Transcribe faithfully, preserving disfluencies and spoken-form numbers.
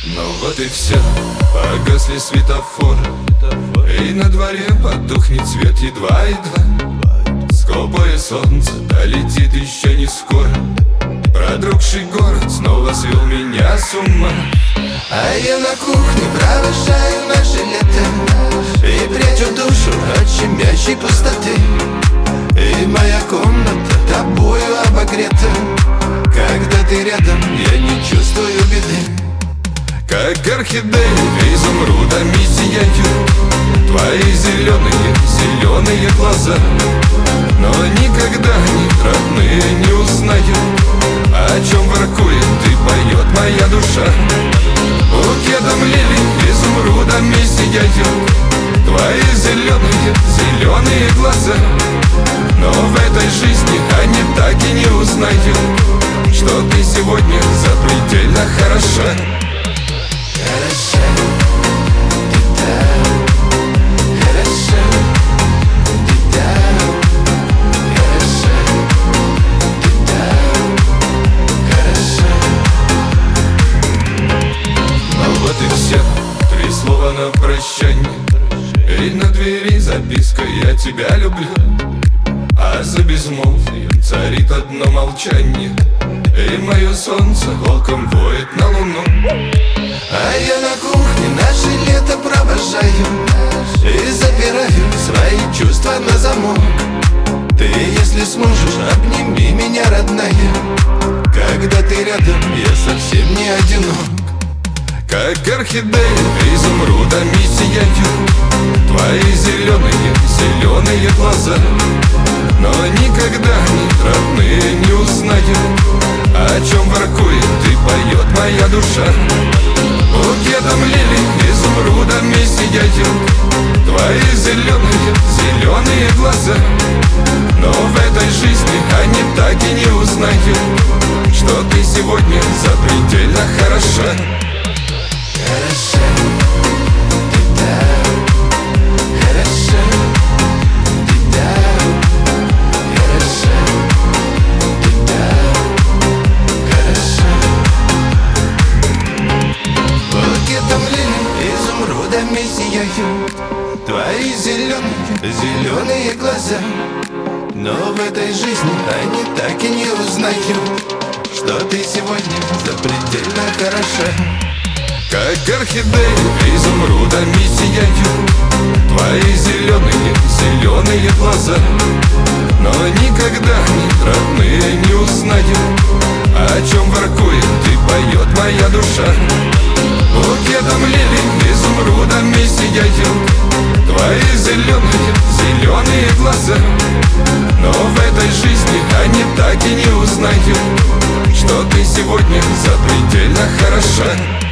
Ну вот и все, погасли светофоры, и на дворе потухнет свет едва-едва. Скупое солнце долетит еще не скоро. Продрогший город снова свел меня с ума. А я на кухне провожаю наше лето и прячу душу от щемящей пустоты. И моя комната тобою обогрета. Когда ты рядом, я не чувствую беды. Как орхидеи изумрудами сияют твои зеленые, зеленые глаза. Но никогда они, родные, не узнают, о чем воркует и поет моя душа. Букетом лилий изумрудами сияют твои зеленые, зеленые глаза. Но в этой жизни они так и не узнают, что ты сегодня запредельно хороша. Хороша, ты там, хороша, ты там, хороша, ты там, хороша. Ну вот и все, три слова на прощанье, и на двери записка «Я тебя люблю». А за безмолвием царит одно молчание, и мое солнце волком воет на луну. А я на кухне наше лето провожаю и запираю свои чувства на замок. Ты, если сможешь, обними меня, родная. Когда ты рядом, я совсем не одинок. Как орхидеи изумрудами сияют твои зеленые, зеленые глаза. Но никогда они, родные, не узнают, о чем воркует и поет моя душа. Букетом лилий изумрудами сияют твои зеленые, зеленые глаза. Но в этой жизни они так и не узнают, что ты сегодня запредельно хороша. Хороша, ты там, хороша, ты там, хороша, ты там, хороша. Букетом лилий изумрудами сияют твои зеленые, зеленые глаза. Но в этой жизни они так и не узнают, что ты сегодня запредельно хороша. Как орхидеи изумрудами сияют твои зеленые, зеленые глаза. Но никогда они, родные, не узнают, о чем воркует и поет моя душа. Букетом лилий изумрудами сияют твои зеленые, зеленые глаза. Но в этой жизни они так и не узнают, что ты сегодня запредельно хороша.